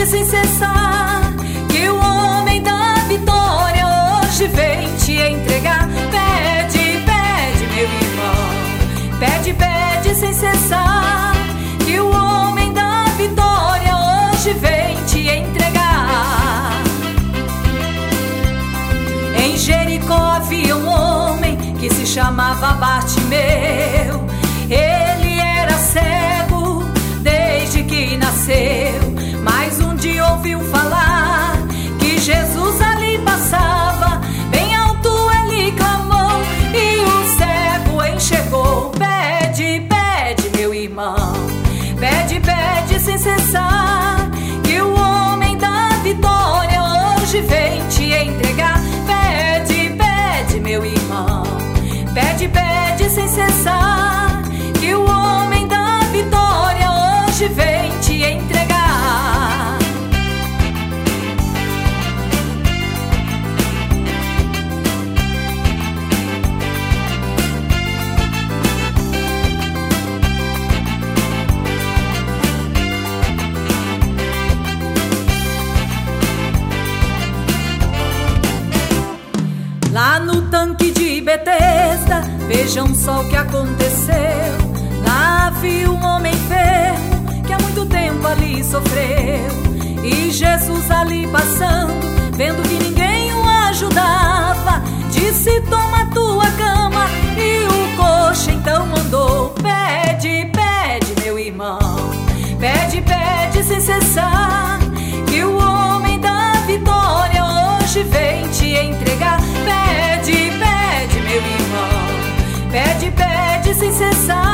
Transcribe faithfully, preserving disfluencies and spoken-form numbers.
pede sem cessar, que o homem da vitória hoje vem te entregar. Pede, pede, meu irmão, pede, pede sem cessar, que o homem da vitória hoje vem te entregar. Em Jericó havia um homem que se chamava Bartimeu. Ele era cego desde que nasceu, mas um dia ouviu falar que Jesus ali passava. Bem alto ele clamou e o cego enxergou. Pede, pede, meu irmão, pede, pede sem cessar, que o homem da vitória hoje vem te entregar. Pede, pede, meu irmão, pede, pede sem cessar, que o homem da vitória hoje vem te entregar. Lá no tanque de Betesda, vejam só o que aconteceu. Lá havia um homem enfermo que há muito tempo ali sofreu. E Jesus ali passando, vendo que ninguém o ajudava, disse: toma a tua cama. E o coxo então mandou. Pede, pede, meu irmão, pede, pede sem cessar, que o homem da vitória hoje vem te entregar. Pede, pede, meu irmão, pede, pede sem cessar,